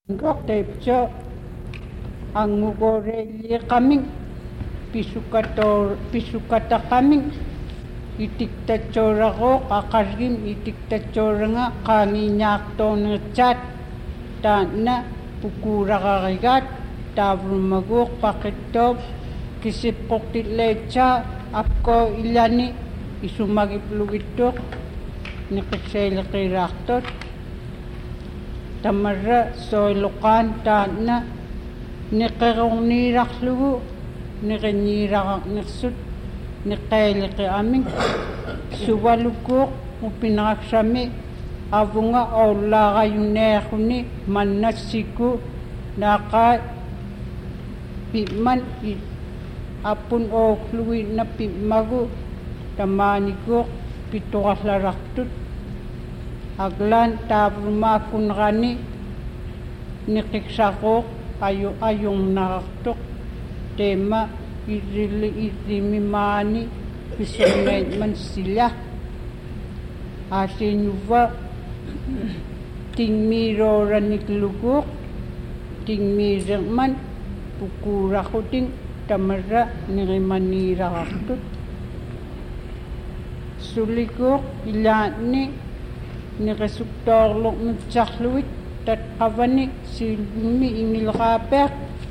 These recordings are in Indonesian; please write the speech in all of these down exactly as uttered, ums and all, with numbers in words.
Ngakteipcho angugoreli kaming pisukator pisukata kaming itiktachorako qakargim itiktachoranga qangiñaaqtonerchat taana pukuraqarigat tavrumaguq paqittop kisippoqtillecha apko illani isumagiplugitok niqisseeliqiraaqtot tamarra soiluqaan taana niqerorniirarlugu niqinniiraqarnersut niqeeliqi aming suvalukuuq upinaqsami avunga ollaaqayuneeruni mannassiku naqaa pimman apun ooklugi napimmagu tamaanikuuq pituqallarartut aglan taavrumaakkunrani niqiksaqooq ayu ayungnarartuq teema irili irimimaani pisorneitman sila asinuva tingmiirooranikluguuq tingmiirerman pukuraquting tamarra nirimaniiraqartut sulikuuq ilaanni niqisuktoorluq nutsaarluit tatqavani siilummi ingilqaapeaq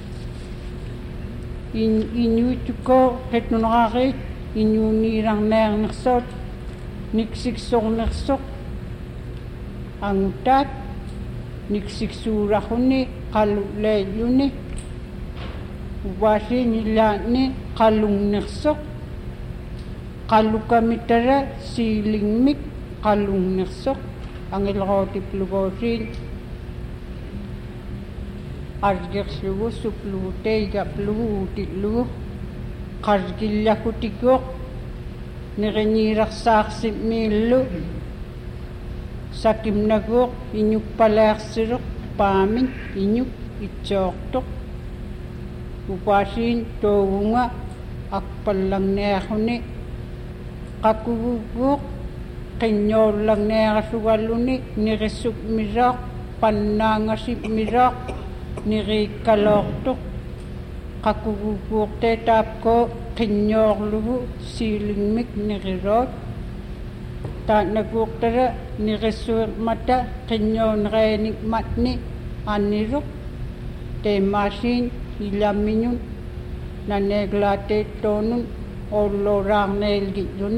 in inuituko qetnunaqarit inuuniirarneernersoot niksiksornersoq angutaat niksiksuuraquni qaluleelluni uvaasiinilaanni qalungnersoq qalukamitara siilingmik qalungnersoq angilqootiplugoosiil argerlugu suplugu teigaplugu uutitlugu qargillakutikuuq niqiniirarsaarsimmiillu sakimnaguuq iñuppalearsiruq paamin iñuk itsoortuq upaasiin toogunga akpallarneeruni qakuguguuq qinñoollarneerasugalluni niqissukmisaaq pannaangasipmisaaq niqiikkaloortuq qakuguguuqte taapko qinñoorlugu siilingmik niqiroot taanaguuqtara niqissuermata qinñoonereenikmatni anniruq teemaasiin ilamiñun naneeglaateettoonun olloraarneelgilluni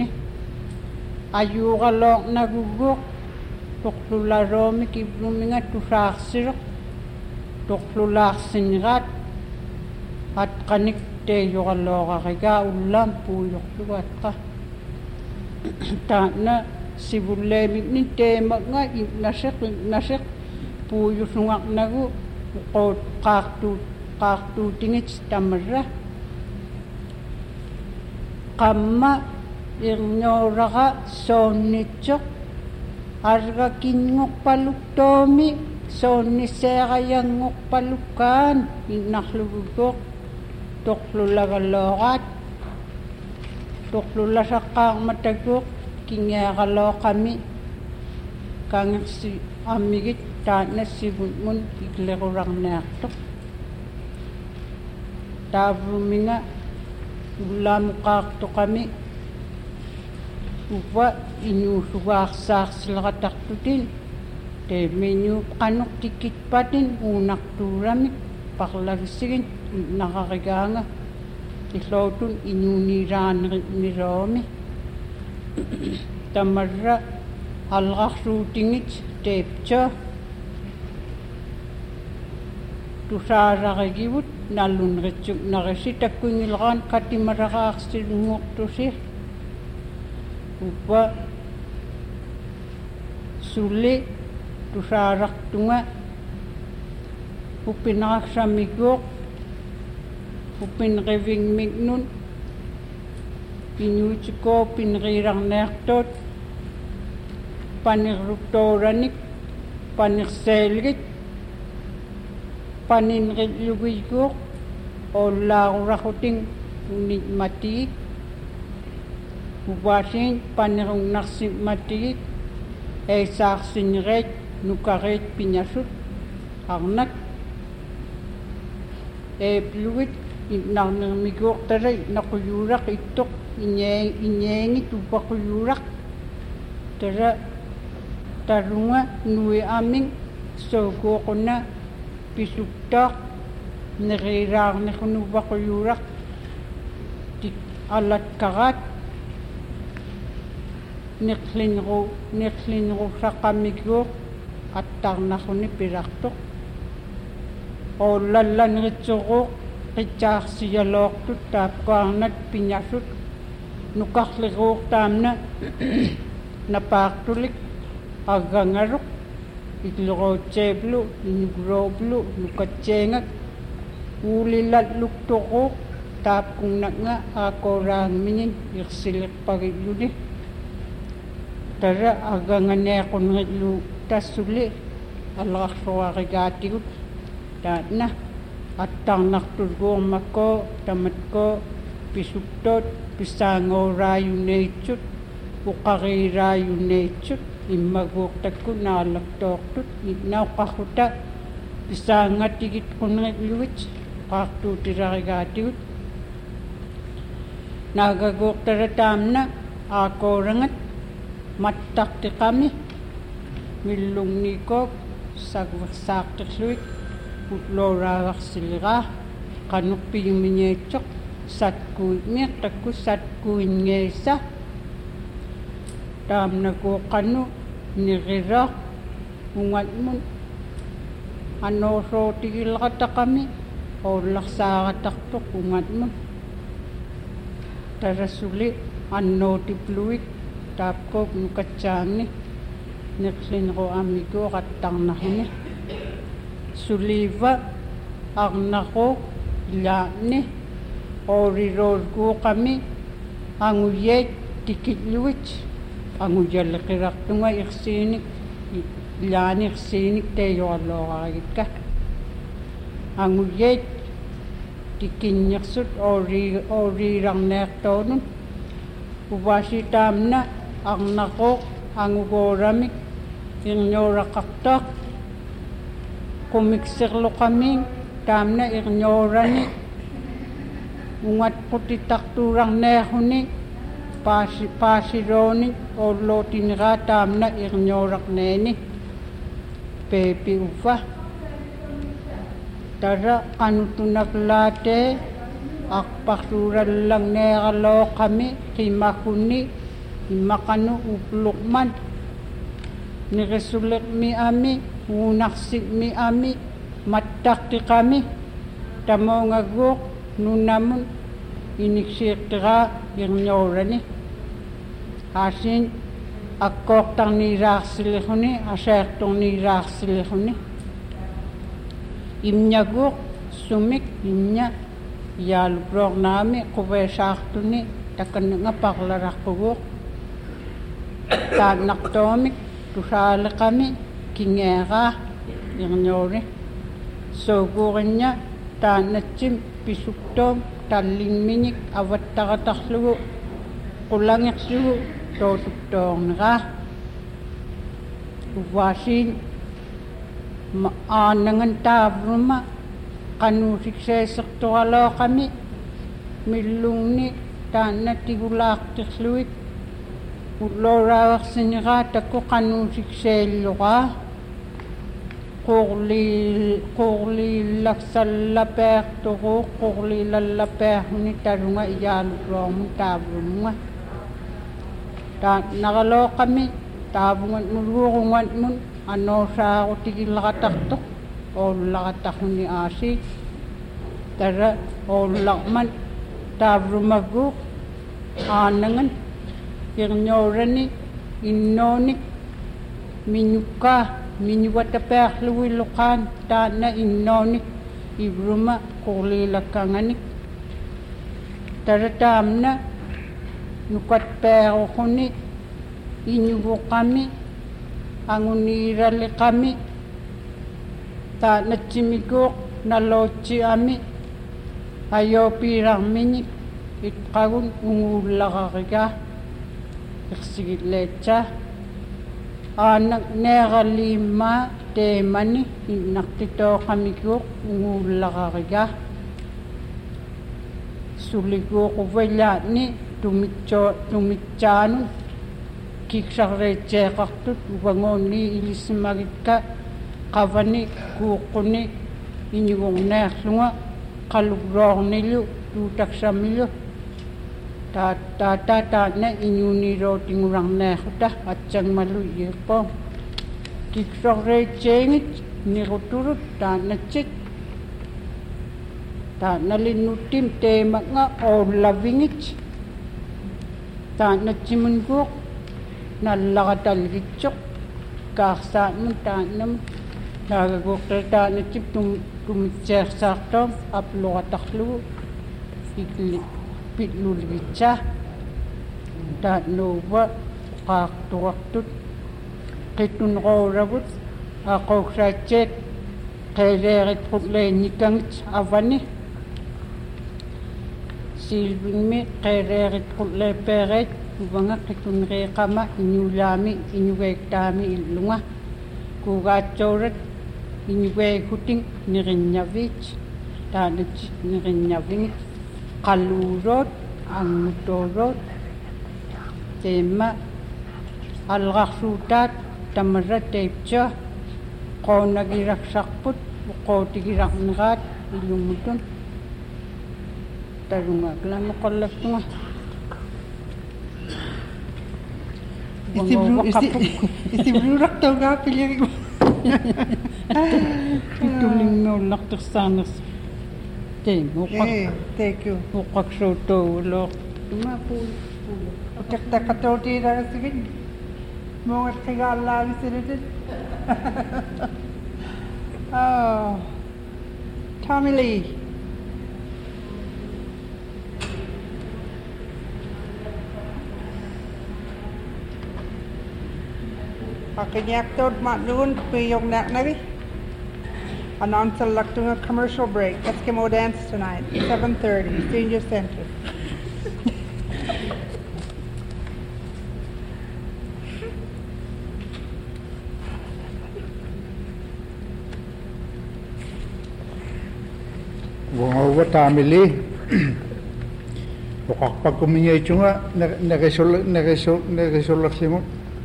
ayuuqaloornaguguuq tuqlularoomik ivluminga tusaarsiruq tuqlulaarsiniraat atqanik teeyuqalooqarigaa ullaam puuyuqlugu atqa taana sivulleemikni teemaqnga innaseq innaseq puuyusungaqnagu qoot qaartuut qaartuutingit tamarra qamma irñooraqa soonnitsoq argakinngorpaluktomi soonnisseeqayanngorpalukkaan innarluguguuq toqlulagalooqaat toqlulasaqqaarmataguuq kingeeqalooqami kangersi ammigit taanassivunmun iklequrarneartoq taavruminga ullaamuqaartoqami uva iñuusugaarsaarsilaqatartutin teemiñuup qanuq tikitpatin uunartuuramik parlagissigin naqarigaanga illootun iñuuniiraanerimiroomi tamarra alqarsuutingit teepcho tusaaraqigivut nallunritsuk narisi takkuingilqaan katimaraqaarsilunguqtusi uppa suli tusaaraqtunga upinaqsamiguuq upinqivingmignun iñuutsikoo pinqiirarneertoot panirrutooranik panirseelgit paninqillugiguuq ollaaquraquting unitmatigik uvaasiin panirungnarsimmatigik eisaarsinnereet nukareet piñasut arnak эплугит иннарнермикуортара нақуюурақ иттоқ иньяа иньяанги тупақуюурақ тара тарунга нуи амин соокуоқуна писуттаақ нерираарнернувақуюурақ тик аллаткараат неқлинеру неқлинерусаққаммикуоқ аттаарнарруни пилартоқ оллалланеритсоруоқ qitsaarsialoortut taapkuarnat piñasut nuqarliruuq taamna napaartulik aggangaruq itluruutseeplu inukurooplu nukatsiengak uulilalluktoruuq taapkunnanga aakoraangminin irsilerpagilluni tara agganganeequnrillu tassuli аллаарсуаригаатигут таатна аттаарнартулгуурмаккоо таматкоо писуттоот писсаангоорааюнеитсут уқариирааюнеитсут иммагууртакку нааллактоортут иннаоққаррута писсаангатигит қунериллугит qaartuutilaригаатигут наагагууртара таамна аакоорангат маттартиқами миллунгникоок сагверсаартерлуит утлоораагарсилераа qanurpigimiñiitsoq satkuitmiq takku satkuinngeiса taamnakuoqqannu nirira ungatmun annoosootigilrataqami oollarsaaratartoq ungatmun tarasuli annootipluit taapkook nukatsaanni neqlinero ammikuoqattarnaruni suliva arnaqo ilaani ooriroorkuuqami anguyet tikilluit anguyalleqirartunga irsiinik ilaani irsiinik teeyorlooqaragikka anguyet tikinnersut oori ooriirarneertoonun uvasitaamna arnaqo angugooramik irnyooraqartaaq kumikserluqamiin taamna irnyoorani ungatqutitartuurarneerruni paasi paasirooni ollootinera taamna irnyooraqneeni peepi uffa tara qanutunaklaatee aqparsuurallarneeralooqami qimakunni imaqanu upluqman nirisulermi ami uunarsi'mi ami mattartiqami tamoongaguuq nunamun iniksiiqtiraa irnyoorani haasiin akkoortarniiraarsiliruni asaartorniiraarsiliruni imñaguuq sumik imña yaaluproornaami quveesaartuni takananga parlararquguuq taannartoomik tusaaleqami kingeeraa irnyoori sooguurinña taannatsim pisuktoom tallingmiñik avattaratarlugu qulangersugu tootuptoorneraa uvaasiin aanangan taavruma qanuusikseesertoralooqami millungni taannattigulaartirluit utloraagarsineraa takku qanuusikseelluraa qurli qurliillaksallapääqtoruuq qurliilallapäähuni talunga iyaaluqloomun taavrumnga taannaralooqami taavungat muluurungatmun annoosaarutigillarataqtoq oollaratarruni aasi tara oollarman taavrumaguuq aanangan irnyoorani innoonik miñukkaa miñuwatapearluilluqaan taanna innoonik ivruma qurliilakkanganik tara taamna nukatpeeruquni iñuguqami anguniiralliqami taanatsimikuuq nalootsi-ami ayoopiirarmiñik itqagun unguullaqarigaa irsigilleetsaa aanak neeraliimmaa teemani innartitooqamikuuq unguullaqarigaa suliguuquvalaani tumitso tumitsaanu kiksarreetseeqartut uvangoonni ilissimagikka qavani kuuqquni iñugorneerlunga qalugloornilu tuutaksamilu taata taana iñuunilootingularneeruta atsangmalu iiqpo kiksarreetseengit niruturut taanatsit taanalinnutim teemanga oolavingit taanatsimunguuq nallaqatalgitsoq kaarsaanmun taannam naagaguuqta taanatsip tum tumitseersaartoom apluqatarlugu ikli pitluligitsa taannuuva qaartuartut qittunqooravut aqoogsaatseek qeeleeritqulleenikkangit avani silvingmi qeeleeritqulleepeereet uvanga qitunriiqama iñulaami iñugeektaami illunga kuugaatsuurat iñugeekuting nirinñavit taanatsi nirinñavingit qalluuroot angutooroot teema alqarsuutaat tamarra teiptsa qoonagiraksarput uqootigirarneraat illumutun tarungaklamu qollaftunga Isibruuraktogaa piljavik Pitulingnuullartersaaners teemu uqqak Hey, thank you. uqqaksuutuuloo tumapuul Utaktakatootiiragasigin muungatqigaallaalisiritit Oh, Tommy Lee. Pakinyak-tod matnoon piyong naknagi. Announce a commercial break. Eskimo dance tonight, seven thirty, Senior Center. Bunga tamili Wakakpag kuminya itu nga Nagesol Nagesol Nagesol laksimu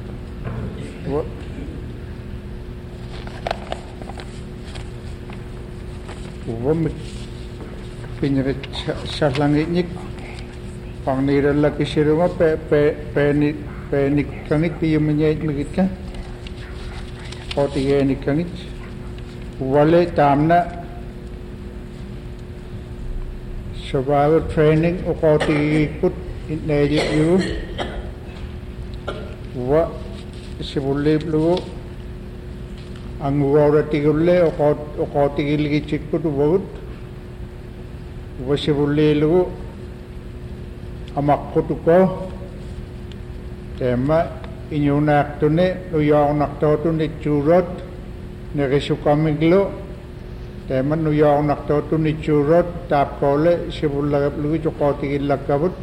Uwa Pinyarit Sarlangitnik Pangnira laki siruma Pe Pe Pe Pe Nikangit Piyo menyait magit Kotiga nikangit Wale tamna Survival training ukoti put in you wa sibulle lu ang wara tigulle ukot ukoti gilgi chikput wud wa sibulle lu amakkutuko tema inyunak tune uyanak totune churot negesukamiglo Teman nuyong naktoto ni churot tap kole sibulagap lugi chokoti gilakabut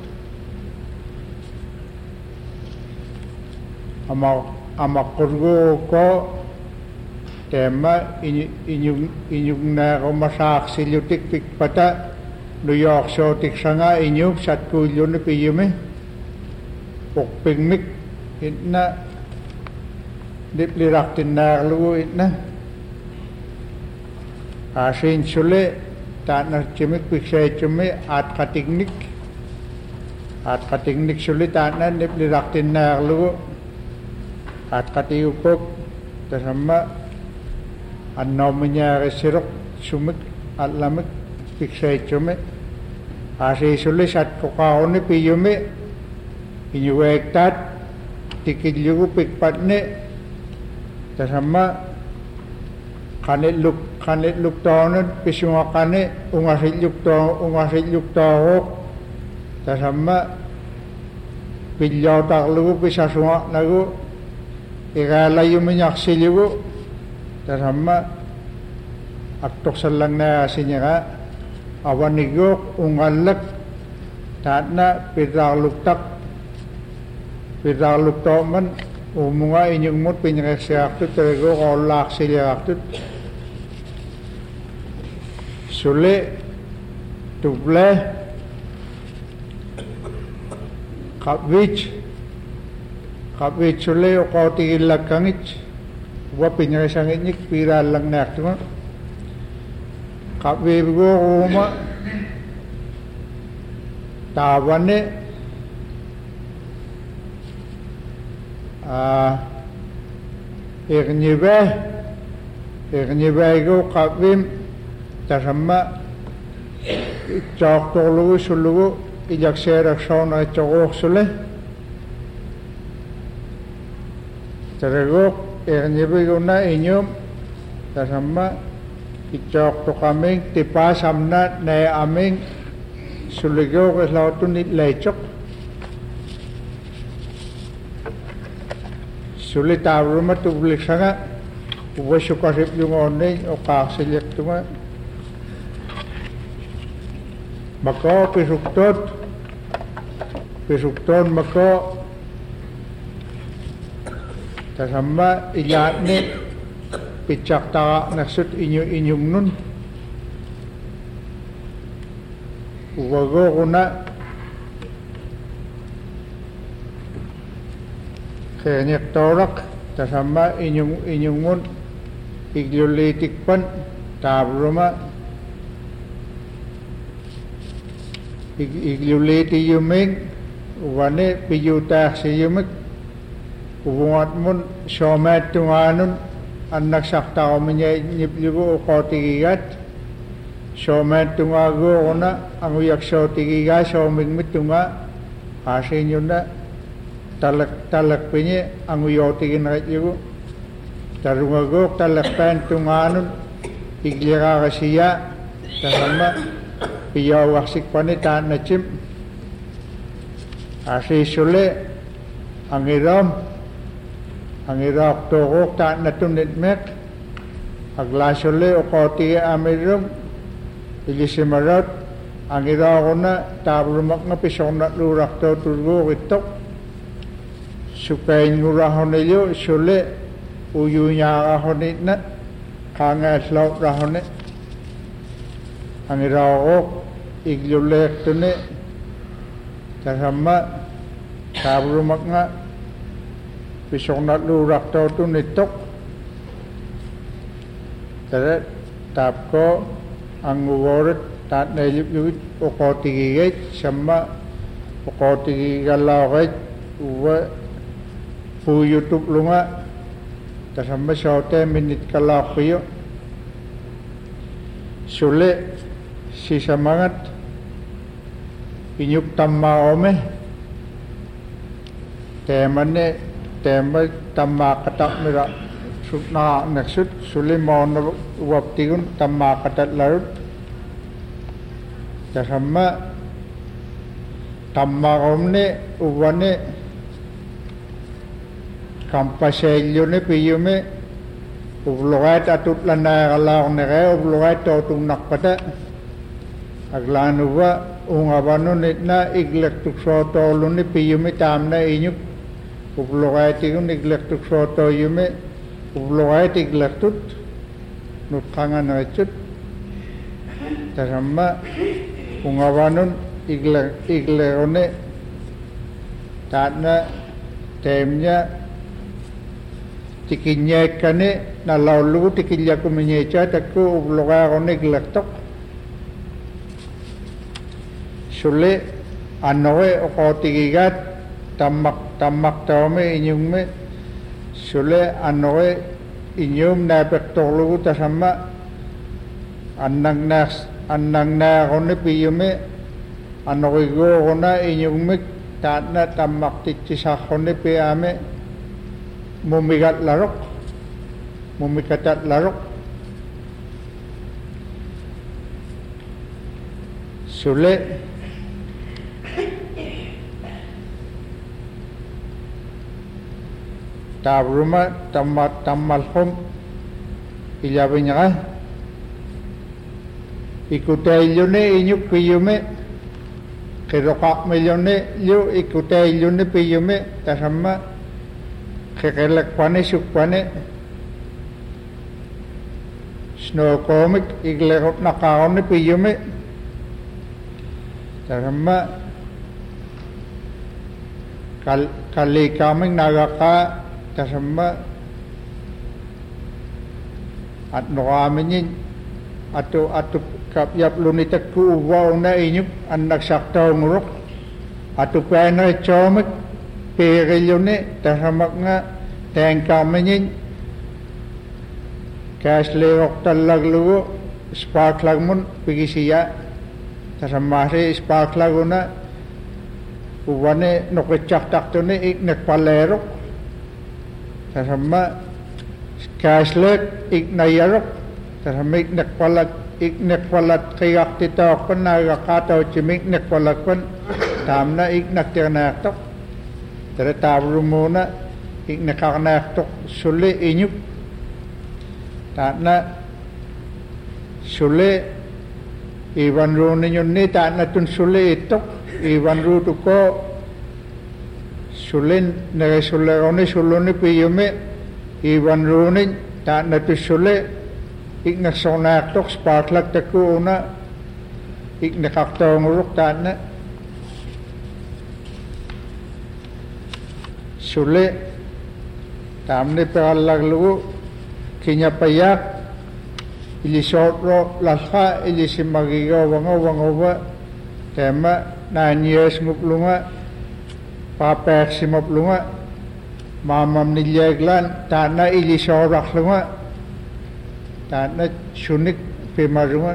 ama ama kurgo ko tema inyung inyung na komasak silutik pikpata nuyok sotik sanga inyung satkulyo ni piyume pokpingmik itna diplirak tinar lugu itna Asin sule tanah cemik piksai cemik at katingnik at katingnik sule tanah nip liraktin na lu at katiupok tersama anomnya resirok sumik at lamik piksai cemik asin sule sat kokahone piyume inyuektat tikilyu pikpatne tersama Kanit luk kanit luk taonan pisunga kanit ungasit luk tao ungasit luk tao tasama pilyaw taklugu pisasunga nagu ikalayu minyaksiligu tasama aktok salang na sinyaga awanigok ungalak tatna pidraluk tak pidraluk taoman umunga inyong mut pinyaksyaktut terego kolak silyaktut Sule tuble kapwich kapwich sule o kautigilakangit wa pinyarisangitnik pira lang naktunga kapwigo kuma tawane ah irnibe irnibe go kapwim tasama chok tolu sulu ijak sera sauna chok sule terego irnibe go na inyum tasama ichok to kaming tipa samna ne aming suligo ke lautun nit lecok sulita rumah tu boleh sangat buat syukarip yung oneng o kasilyak tunga maka pisuktot pisukton maka tasama ilat ni picak tak naksud inyo inyong nun uwago kuna kenyak torak tasama inyong inyong mun igliolitik pan tabruma iglioliti yuming wane piyuta si yumik uwangat mun somat tunganun anak sakta omnya nyipligo ukotigigat somat tungago kuna ang uyakso tigiga soming mitunga asin yun na talak talak pinye ang uyotigin na yung tarungagok talak pen tunganun iglira kasiya tasama piyawaksik panita na chim asi sule ang iram ang irak tokok ta na tunit mek agla sule o koti amirum ilisimarat ang irak na tabrumak na pisong na lurak to turgo itok supaya ngurahon niyo sule uyunya rahonit na kanga slaw rahonit ang irawok iglulek tune tasama tabrumak nga pisong na lurak to tunitok tere tap ko ang uworit tat na ilip yun ukotigigit sama ukotigigalaukit uwa pu YouTube lunga tasama sote minit kalak piyo sule si samangat inyuk tamma ome temane tema tamma katak mira sutna naksut sule mauna waptigun tamma katat larut tasama tamma omne uwane kampaselyo ne piyume ublogat atut lana kalak nere ublogat totung nakpata aglanuwa ungabano nitna iglek tuksoto luni piyume tamna inyuk ublogat igun iglek tuksoto yume ublogat iglek tut nutkangan wachut tasama ungabano iglek iglek one tatna temnya tikinya kane na laulu tikilya ko menyecha takko ubloga kone glaktok sule anoe o tigigat tamak tamak tome inyum me sule anoe inyum na pektolu tasama annang nas annang na kone piyume anoe go kona inyum me tatna tamak tikisa kone piame mumigat larok mumikatat larok sule tabruma tamat tamalhum ilabinya ikutelune inyuk piyume keroka melone yo ikutelune piyume tasama kekelek pane sukpane snow comic iglekot nakaon ni piyume tarama kal kali kaming nagaka tasama at noaminin ato ato kapyap lunitak ku uwaw na inyup ang nagsaktaw ngurok ato pena chomik perilune tasamak nga tayang kaminin kasleok talaglugo spark lagmun pigisiya tasamasi spark laguna uwane nokitsak taktune ik nakpalerok tasama kaslek ik nayarok tasama ik nakpalag ik nakpalat kayak titok pan nagakataw chimik nakpalag pan tamna ik naktirnaktok tara tabrumuna ik nakaknaktok suli inyup tatna suli iwan ru ninyo ni tatna tun suli itok iwan ru tuko sulin nere suleroni suluni piyume iwan ru nin tatna tu suli ik naksonaktok sparklak takuna ik nakaktonguruk tatna suli tamni peralaglugu kinyapayak ilisotro lalha ilisimagigaw wangaw wangawa tema nine years nguplunga papek simaplunga mamam nilyeglan tana ilisoraklunga tana sunik pimarunga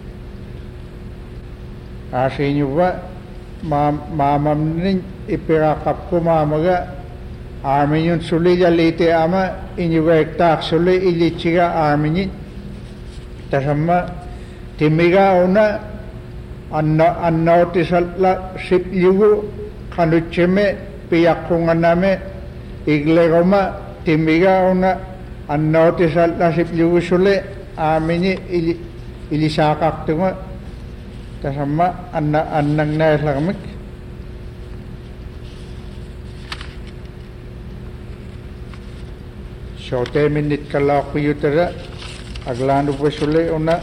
asinyuwa mamam nin ipirakap ko mamaga amin yun suli jalite ama inyuga ektak suli ilichiga amin tasama timiga una anna annotisalla sipyugu kanucheme piyakunganame iglegoma timiga una annotisalla sipyugu suli amini ili ilisakaktunga tasama anna annang naslakamik Sote minit kalau aku yutera aglandu pasule ona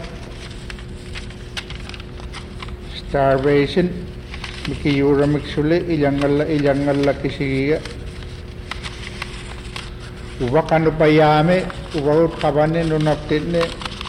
starvation miki yura miksule ilangalla ilangalla kisiga uba kanu payame uba ut kabane nunaptene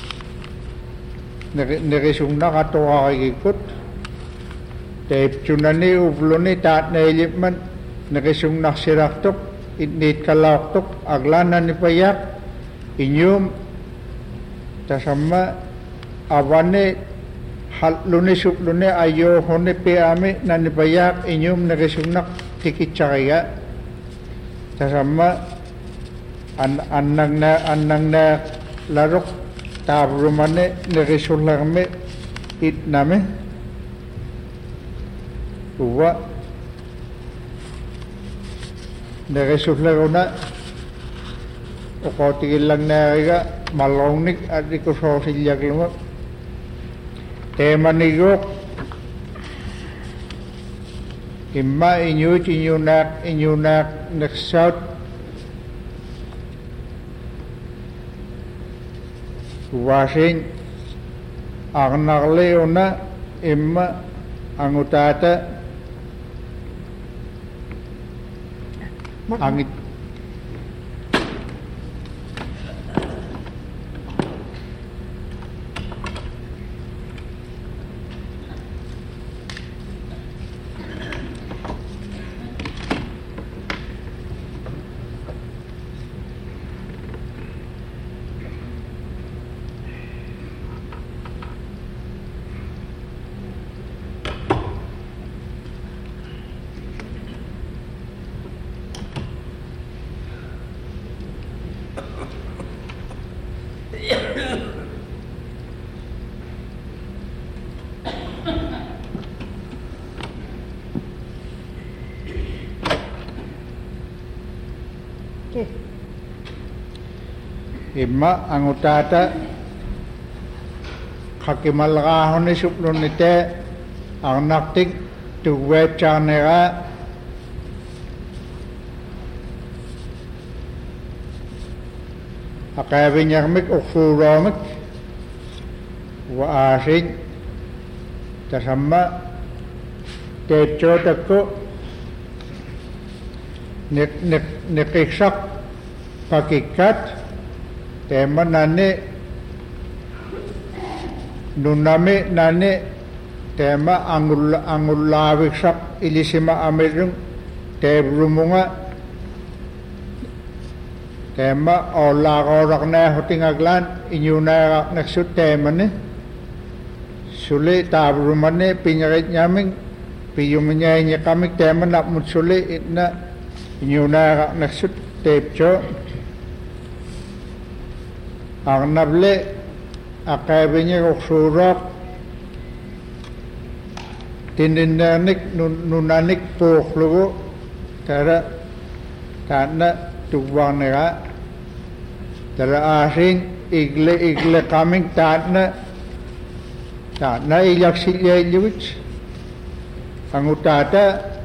nere sungna kato akikut tape chunani ubloni tat nailipman nere sungna siraktok init kalaktok aglanan ni payak inyum tasama awane halune suplune ayo hone peame nani payak inyum nagesungnak tikitsakaya tasama an annang na annang na larok tabrumane nagesulagme itname uwa nagesuflaguna ukotigil lang nariga malongnik at ikusosilyak lumap tema nigok imma inyut inyunak inyunak naksat wasin ang nakleona imma ang utata ang imma ang utata kakimalakahon ni suplon nite ang naktik tuwet chanera akabinyarmik uksuromik wa asin tasama techo tako nek nek nekiksak pakikat tema nane nuname nane tema angul angulaviksak ilisima amelung tebrumunga tema olagorak na hotingaglan inyuna naksut tema ne sule tabrumane pinyarit nyaming piyumnya nya kamik tema nak mutsule itna inyuna naksut tepcho arnable akabenye oksurak tinindanik nunanik poklugo tara tana tuwanera tara asing igle igle kaming tana tana ilaksilya iluwich angutata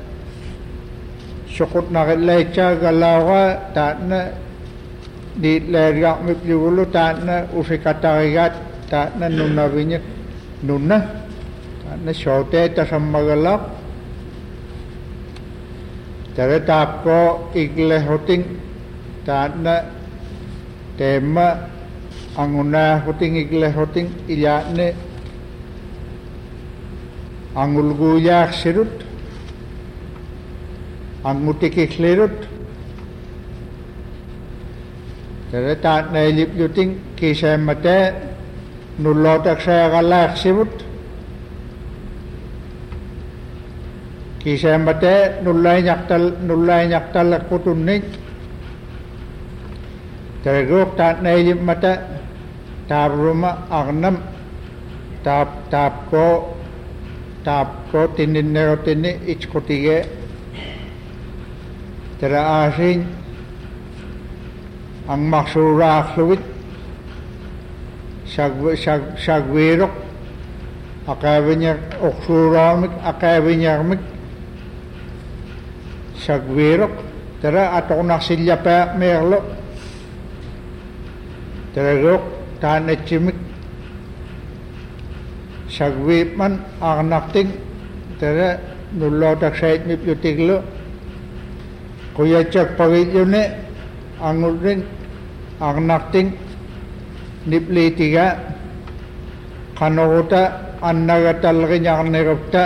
sukut nakalecha galawa tana di leryak mipliwulu tana usikatarigat tana nunavinya nunna tana shote tasamagalak tara tapko igle hoting tana tema anguna hoting igle hoting ilyane angulguyak sirut angutikiklerut tara tana ilip yuting kisemate nullotak saya galak sirut kisemate nullai nyaktal nullai nyaktal kutunnik tergok tat nailim mata tabruma agnam tap tap ko tap ko tinin nero tini ichkotige tera asing ang maksurak luwit sag sag sagwirok akabinya oksuramik akabinya sagwirok tera atok naksilya pa merlo tera gok tane chimik sagwip man arnakting tera nullo tak sayit mip yutiglo kuya chak pagit yune angulring arnakting nipli tiga kanogota annagatal ginyakarnirupta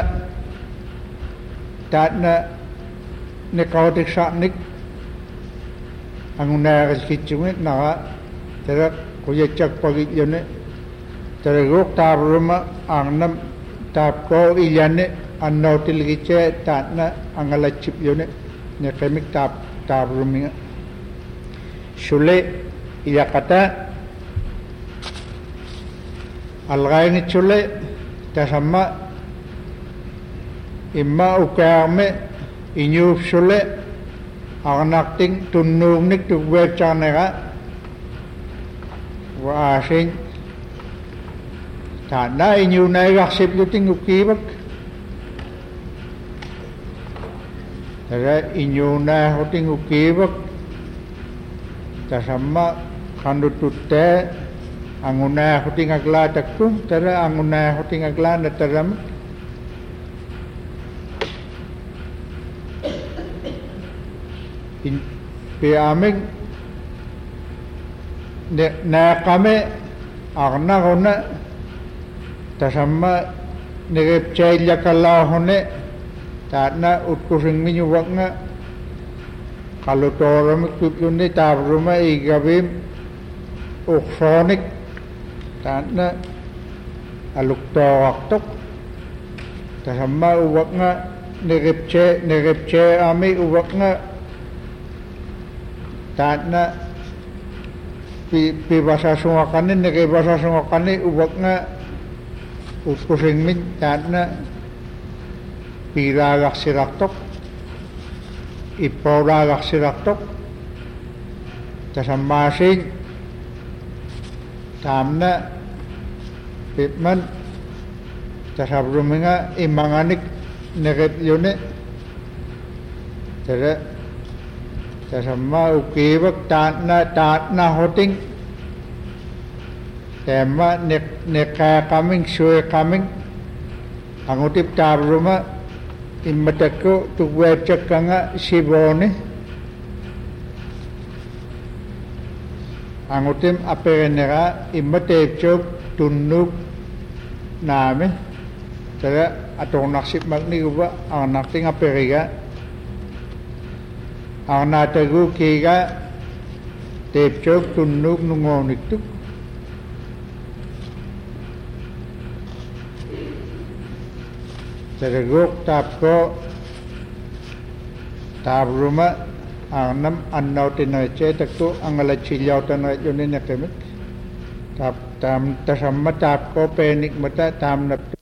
tatna nekautik saknik angunayakil kitchumit naka tera kuya chak pagit yune tera gok tabruma angnam tapko ilyane annautil giche tatna angalachip yune nekemik tap tabruminga sule iyakata algaini chule tasamma imma ukame inyup sule arnakting tunnungnik tuwechanega wa asing tana inyunay gaksip yuting ukibak tara inyunay huting ukibak tasamma kandututte anguna huting agla takku tara anguna huting agla nataram in pe aming ne na kame agna gona tasamma negep chailya kala hone tana utkusing minyuwanga kalutoram kukyunni tabruma igabim uksonik tana aluktoraktok tasamma uwaknga negepche negepche ami uwaknga tana pi pi basa sungakani nege basa sungakani uwaknga utkusing min tana piragak siraktok iporagak siraktok tasamma sing tamna pitman tasabruminga imanganik negep yune tera tasamma ukibak tatna tatna hoting tema nek neka kaming sue kaming angutip tabruma immatako tuwechakanga sibone angutim aperenera immatepchok tunnuk nami tara atong naksip magni uba ang nakting aperiga ang natagu kiga tepchok tunnuk nungoniktuk tara gok tapko tabruma ang nam annaw tinay chetakto ang alachilyaw tanay yunin nakimik tap tam tasamma tap ko penik mata tam nap